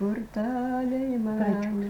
kurtaliai man.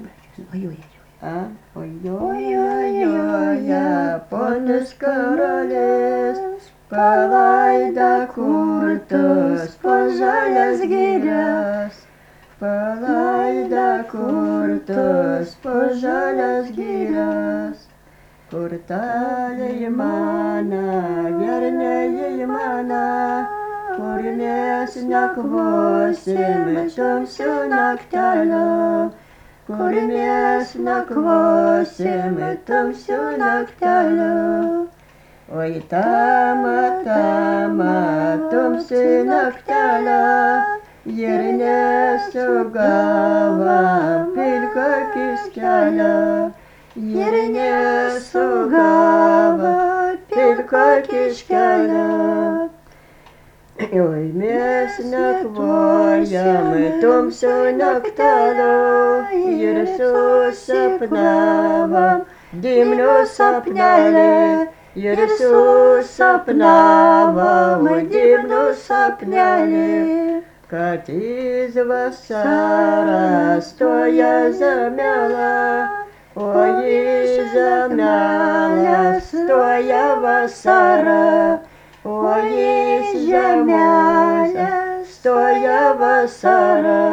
Ojojojoje, ponas karalius, palaida kurtus po žalias girias. Palaida kurtus po žalias girias. Kurtaliai mana, gerniai mana, kur mes nakvosim tamsiu nakteliu. Kur mes nakvosim tamsiu nakteliu. Oi tama, tama, tamsi naktelė, ir nesugava pilka kiskelė. Ir nesugava pilka kiskelė. Oi mes nakvojam tamsiu nakteliu, ir susapnavom dimnų sapnelį. Ir susapnavom dimnų sapnelį. Kad jis vasarą stoja žemelė, o jis žemelė stoja vasarą. O jis žemelė stoja vasarą.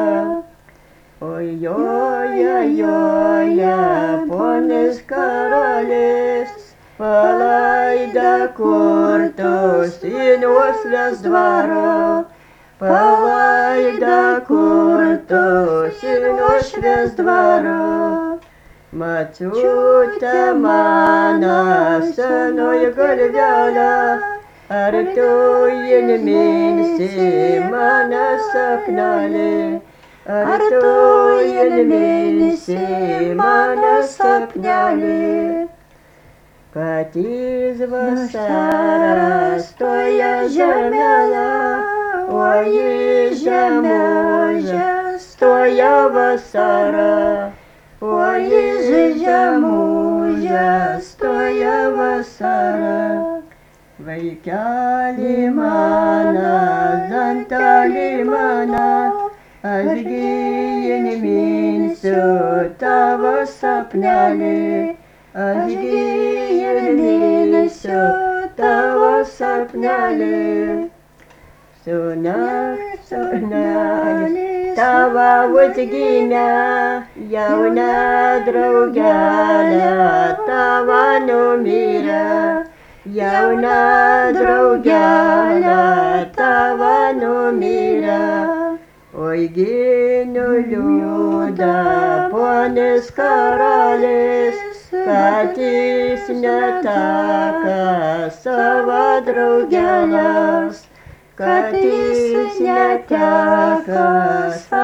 Ojojojoje, ponas karalis, palaida kurtus į nuošvės dvarą. Palaida kurtus į nuošvės dvarą. Mačiute mano senoj galvelė, ar tu įminsi mano sapnelį? Ar tu įminsi mano sapnelį? Kad jis vasarą stoja žemelė, o jis žemelė stoja vasarą. O jis žemelė stoja vasarą. Vaikeli mano, zanteli mano, aš gi įminsiu tavo sapnelį. Aš gi įminsiu tavo sapnelį. Sūneli tavo užgimė, jauna draugelė tavo numirė. Jauna draugelė tavo numirė. Oi ginu liūda ponas karalis, kad jis neteka savo draugelės. Kad jis neteka savo